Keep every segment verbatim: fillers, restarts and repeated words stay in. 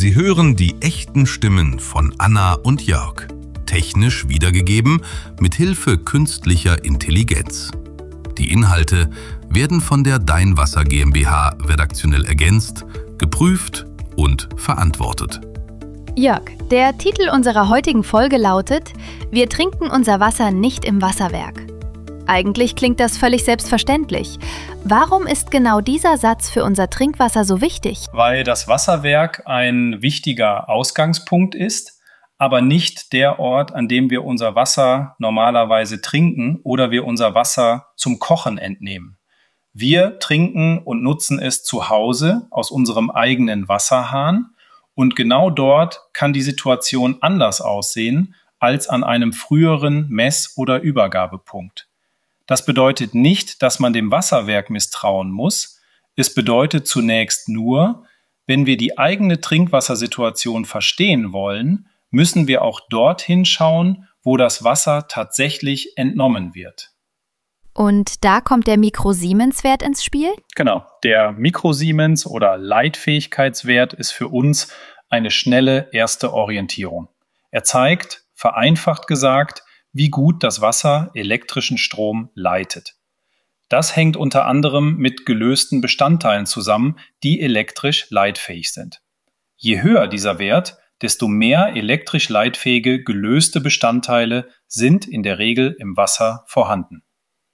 Sie hören die echten Stimmen von Anna und Jörg, technisch wiedergegeben mit Hilfe künstlicher Intelligenz. Die Inhalte werden von der Dein Wasser GmbH redaktionell ergänzt, geprüft und verantwortet. Jörg, der Titel unserer heutigen Folge lautet: Wir trinken unser Wasser nicht im Wasserwerk. Eigentlich klingt das völlig selbstverständlich. Warum ist genau dieser Satz für unser Trinkwasser so wichtig? Weil das Wasserwerk ein wichtiger Ausgangspunkt ist, aber nicht der Ort, an dem wir unser Wasser normalerweise trinken oder wir unser Wasser zum Kochen entnehmen. Wir trinken und nutzen es zu Hause aus unserem eigenen Wasserhahn. Und genau dort kann die Situation anders aussehen als an einem früheren Mess- oder Übergabepunkt. Das bedeutet nicht, dass man dem Wasserwerk misstrauen muss. Es bedeutet zunächst nur, wenn wir die eigene Trinkwassersituation verstehen wollen, müssen wir auch dorthin schauen, wo das Wasser tatsächlich entnommen wird. Und da kommt der Mikrosiemens-Wert ins Spiel? Genau, der Mikrosiemens- oder Leitfähigkeitswert ist für uns eine schnelle erste Orientierung. Er zeigt, vereinfacht gesagt, wie gut das Wasser elektrischen Strom leitet. Das hängt unter anderem mit gelösten Bestandteilen zusammen, die elektrisch leitfähig sind. Je höher dieser Wert, desto mehr elektrisch leitfähige gelöste Bestandteile sind in der Regel im Wasser vorhanden.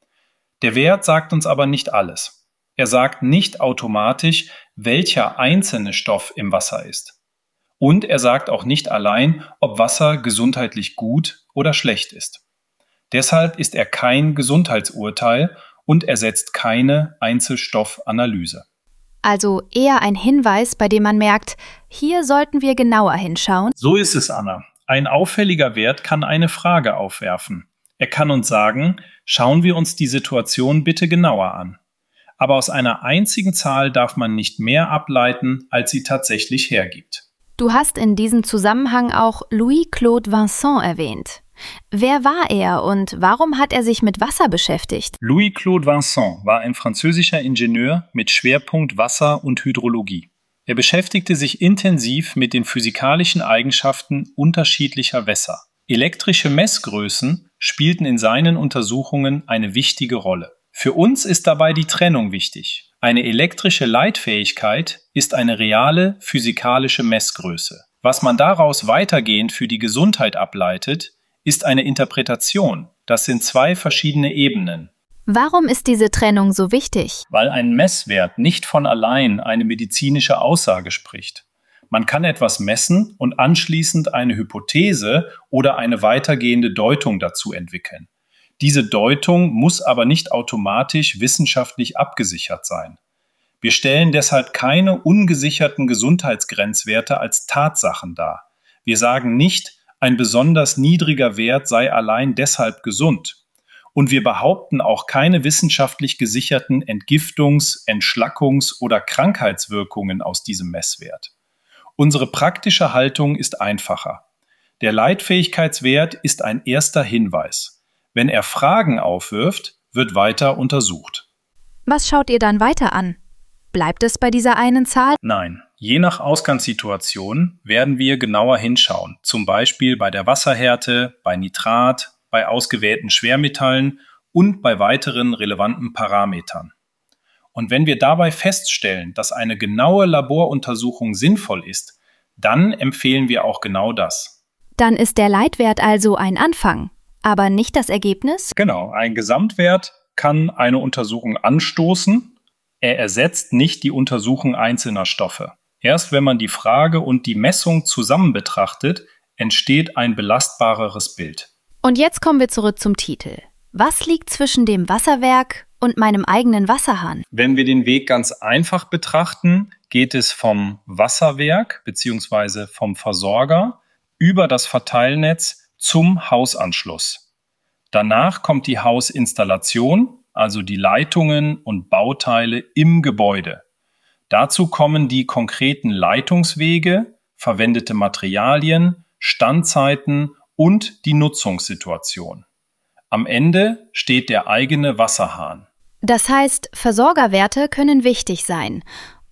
Der Wert sagt uns aber nicht alles. Er sagt nicht automatisch, welcher einzelne Stoff im Wasser ist. Und er sagt auch nicht allein, ob Wasser gesundheitlich gut oder schlecht ist. Deshalb ist er kein Gesundheitsurteil und ersetzt keine Einzelstoffanalyse. Also eher ein Hinweis, bei dem man merkt, hier sollten wir genauer hinschauen. So ist es, Anna. Ein auffälliger Wert kann eine Frage aufwerfen. Er kann uns sagen, schauen wir uns die Situation bitte genauer an. Aber aus einer einzigen Zahl darf man nicht mehr ableiten, als sie tatsächlich hergibt. Du hast in diesem Zusammenhang auch Louis-Claude Vincent erwähnt. Wer war er und warum hat er sich mit Wasser beschäftigt? Louis-Claude Vincent war ein französischer Ingenieur mit Schwerpunkt Wasser und Hydrologie. Er beschäftigte sich intensiv mit den physikalischen Eigenschaften unterschiedlicher Wässer. Elektrische Messgrößen spielten in seinen Untersuchungen eine wichtige Rolle. Für uns ist dabei die Trennung wichtig. Eine elektrische Leitfähigkeit ist eine reale physikalische Messgröße. Was man daraus weitergehend für die Gesundheit ableitet, ist eine Interpretation. Das sind zwei verschiedene Ebenen. Warum ist diese Trennung so wichtig? Weil ein Messwert nicht von allein eine medizinische Aussage spricht. Man kann etwas messen und anschließend eine Hypothese oder eine weitergehende Deutung dazu entwickeln. Diese Deutung muss aber nicht automatisch wissenschaftlich abgesichert sein. Wir stellen deshalb keine ungesicherten Gesundheitsgrenzwerte als Tatsachen dar. Wir sagen nicht, ein besonders niedriger Wert sei allein deshalb gesund. Und wir behaupten auch keine wissenschaftlich gesicherten Entgiftungs-, Entschlackungs- oder Krankheitswirkungen aus diesem Messwert. Unsere praktische Haltung ist einfacher. Der Leitfähigkeitswert ist ein erster Hinweis. Wenn er Fragen aufwirft, wird weiter untersucht. Was schaut ihr dann weiter an? Bleibt es bei dieser einen Zahl? Nein, je nach Ausgangssituation werden wir genauer hinschauen. Zum Beispiel bei der Wasserhärte, bei Nitrat, bei ausgewählten Schwermetallen und bei weiteren relevanten Parametern. Und wenn wir dabei feststellen, dass eine genaue Laboruntersuchung sinnvoll ist, dann empfehlen wir auch genau das. Dann ist der Leitwert also ein Anfang, aber nicht das Ergebnis? Genau, ein Gesamtwert kann eine Untersuchung anstoßen. Er ersetzt nicht die Untersuchung einzelner Stoffe. Erst wenn man die Frage und die Messung zusammen betrachtet, entsteht ein belastbareres Bild. Und jetzt kommen wir zurück zum Titel. Was liegt zwischen dem Wasserwerk und meinem eigenen Wasserhahn? Wenn wir den Weg ganz einfach betrachten, geht es vom Wasserwerk bzw. vom Versorger über das Verteilnetz zum Hausanschluss. Danach kommt die Hausinstallation, also die Leitungen und Bauteile im Gebäude. Dazu kommen die konkreten Leitungswege, verwendete Materialien, Standzeiten und die Nutzungssituation. Am Ende steht der eigene Wasserhahn. Das heißt, Versorgerwerte können wichtig sein.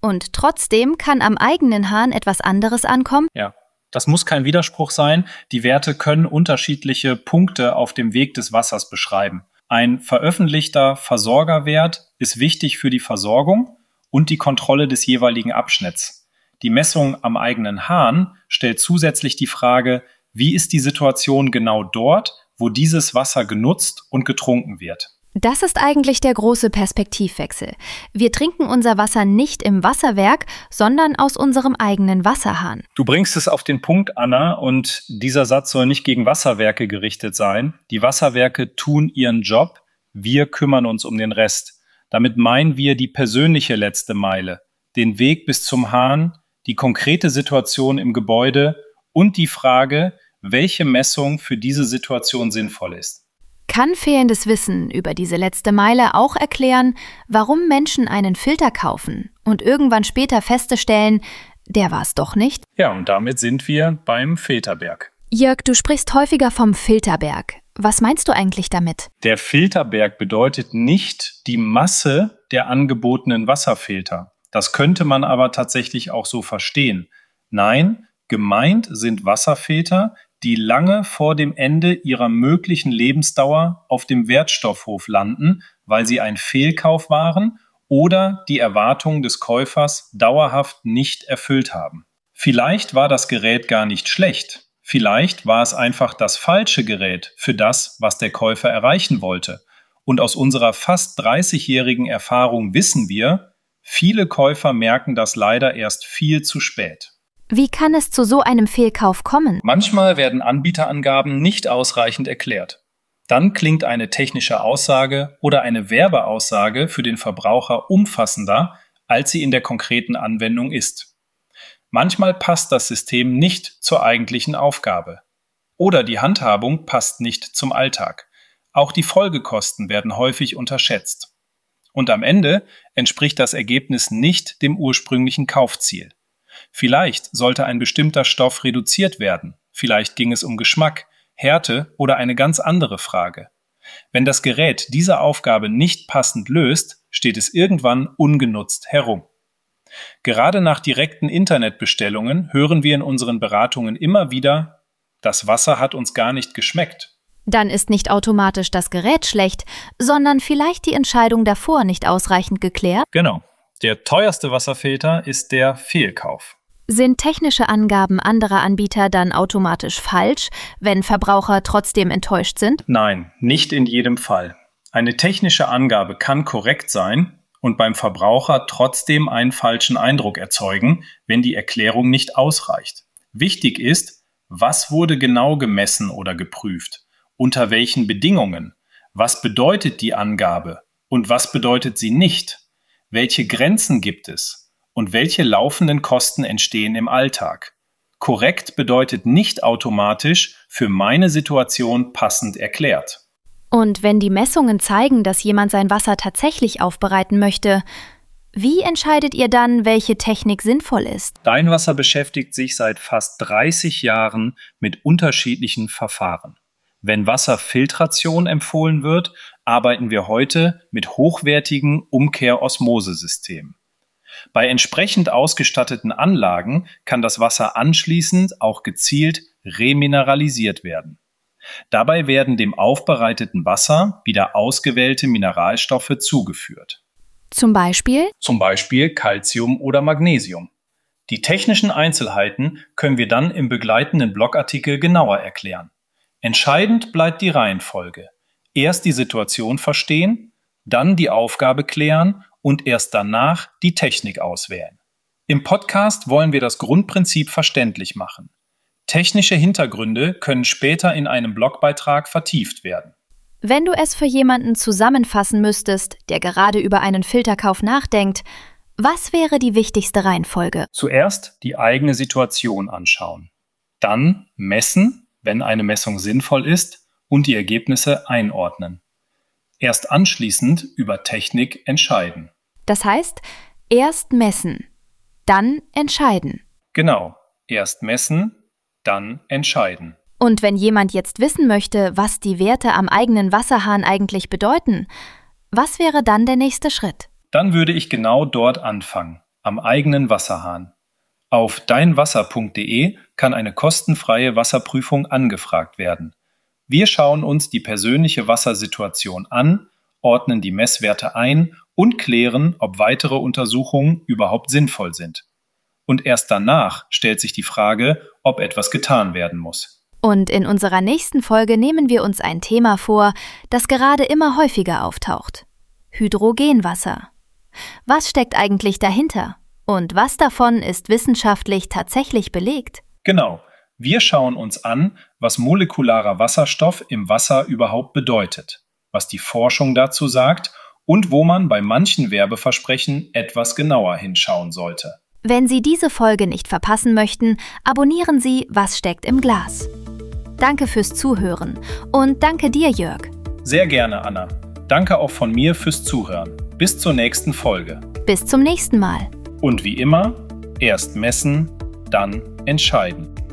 Und trotzdem kann am eigenen Hahn etwas anderes ankommen? Ja, das muss kein Widerspruch sein. Die Werte können unterschiedliche Punkte auf dem Weg des Wassers beschreiben. Ein veröffentlichter Versorgerwert ist wichtig für die Versorgung und die Kontrolle des jeweiligen Abschnitts. Die Messung am eigenen Hahn stellt zusätzlich die Frage, wie ist die Situation genau dort, wo dieses Wasser genutzt und getrunken wird. Das ist eigentlich der große Perspektivwechsel. Wir trinken unser Wasser nicht im Wasserwerk, sondern aus unserem eigenen Wasserhahn. Du bringst es auf den Punkt, Anna, und dieser Satz soll nicht gegen Wasserwerke gerichtet sein. Die Wasserwerke tun ihren Job, wir kümmern uns um den Rest. Damit meinen wir die persönliche letzte Meile, den Weg bis zum Hahn, die konkrete Situation im Gebäude und die Frage, welche Messung für diese Situation sinnvoll ist. Kann fehlendes Wissen über diese letzte Meile auch erklären, warum Menschen einen Filter kaufen und irgendwann später feststellen, der war es doch nicht? Ja, und damit sind wir beim Filterberg. Jörg, du sprichst häufiger vom Filterberg. Was meinst du eigentlich damit? Der Filterberg bedeutet nicht die Masse der angebotenen Wasserfilter. Das könnte man aber tatsächlich auch so verstehen. Nein, gemeint sind Wasserfilter, die lange vor dem Ende ihrer möglichen Lebensdauer auf dem Wertstoffhof landen, weil sie ein Fehlkauf waren oder die Erwartungen des Käufers dauerhaft nicht erfüllt haben. Vielleicht war das Gerät gar nicht schlecht. Vielleicht war es einfach das falsche Gerät für das, was der Käufer erreichen wollte. Und aus unserer fast dreißigjährigen Erfahrung wissen wir, viele Käufer merken das leider erst viel zu spät. Wie kann es zu so einem Fehlkauf kommen? Manchmal werden Anbieterangaben nicht ausreichend erklärt. Dann klingt eine technische Aussage oder eine Werbeaussage für den Verbraucher umfassender, als sie in der konkreten Anwendung ist. Manchmal passt das System nicht zur eigentlichen Aufgabe. Oder die Handhabung passt nicht zum Alltag. Auch die Folgekosten werden häufig unterschätzt. Und am Ende entspricht das Ergebnis nicht dem ursprünglichen Kaufziel. Vielleicht sollte ein bestimmter Stoff reduziert werden. Vielleicht ging es um Geschmack, Härte oder eine ganz andere Frage. Wenn das Gerät diese Aufgabe nicht passend löst, steht es irgendwann ungenutzt herum. Gerade nach direkten Internetbestellungen hören wir in unseren Beratungen immer wieder, das Wasser hat uns gar nicht geschmeckt. Dann ist nicht automatisch das Gerät schlecht, sondern vielleicht die Entscheidung davor nicht ausreichend geklärt? Genau. Der teuerste Wasserfilter ist der Fehlkauf. Sind technische Angaben anderer Anbieter dann automatisch falsch, wenn Verbraucher trotzdem enttäuscht sind? Nein, nicht in jedem Fall. Eine technische Angabe kann korrekt sein und beim Verbraucher trotzdem einen falschen Eindruck erzeugen, wenn die Erklärung nicht ausreicht. Wichtig ist, was wurde genau gemessen oder geprüft? Unter welchen Bedingungen? Was bedeutet die Angabe und was bedeutet sie nicht? Welche Grenzen gibt es und welche laufenden Kosten entstehen im Alltag? Korrekt bedeutet nicht automatisch für meine Situation passend erklärt. Und wenn die Messungen zeigen, dass jemand sein Wasser tatsächlich aufbereiten möchte, wie entscheidet ihr dann, welche Technik sinnvoll ist? Dein Wasser beschäftigt sich seit fast dreißig Jahren mit unterschiedlichen Verfahren. Wenn Wasserfiltration empfohlen wird, arbeiten wir heute mit hochwertigen Umkehr-Osmosesystemen. Bei entsprechend ausgestatteten Anlagen kann das Wasser anschließend auch gezielt remineralisiert werden. Dabei werden dem aufbereiteten Wasser wieder ausgewählte Mineralstoffe zugeführt. Zum Beispiel? Zum Beispiel Calcium oder Magnesium. Die technischen Einzelheiten können wir dann im begleitenden Blogartikel genauer erklären. Entscheidend bleibt die Reihenfolge. Erst die Situation verstehen, dann die Aufgabe klären und erst danach die Technik auswählen. Im Podcast wollen wir das Grundprinzip verständlich machen. Technische Hintergründe können später in einem Blogbeitrag vertieft werden. Wenn du es für jemanden zusammenfassen müsstest, der gerade über einen Filterkauf nachdenkt, was wäre die wichtigste Reihenfolge? Zuerst die eigene Situation anschauen. Dann messen, wenn eine Messung sinnvoll ist, und die Ergebnisse einordnen. Erst anschließend über Technik entscheiden. Das heißt, erst messen, dann entscheiden. Genau, erst messen, dann entscheiden. Und wenn jemand jetzt wissen möchte, was die Werte am eigenen Wasserhahn eigentlich bedeuten, was wäre dann der nächste Schritt? Dann würde ich genau dort anfangen, am eigenen Wasserhahn. Auf deinwasser punkt de kann eine kostenfreie Wasserprüfung angefragt werden. Wir schauen uns die persönliche Wassersituation an, ordnen die Messwerte ein und klären, ob weitere Untersuchungen überhaupt sinnvoll sind. Und erst danach stellt sich die Frage, ob etwas getan werden muss. Und in unserer nächsten Folge nehmen wir uns ein Thema vor, das gerade immer häufiger auftaucht: Hydrogenwasser. Was steckt eigentlich dahinter? Und was davon ist wissenschaftlich tatsächlich belegt? Genau. Wir schauen uns an, was molekularer Wasserstoff im Wasser überhaupt bedeutet, was die Forschung dazu sagt und wo man bei manchen Werbeversprechen etwas genauer hinschauen sollte. Wenn Sie diese Folge nicht verpassen möchten, abonnieren Sie Was steckt im Glas. Danke fürs Zuhören und danke dir, Jörg. Sehr gerne, Anna. Danke auch von mir fürs Zuhören. Bis zur nächsten Folge. Bis zum nächsten Mal. Und wie immer, erst messen, dann entscheiden.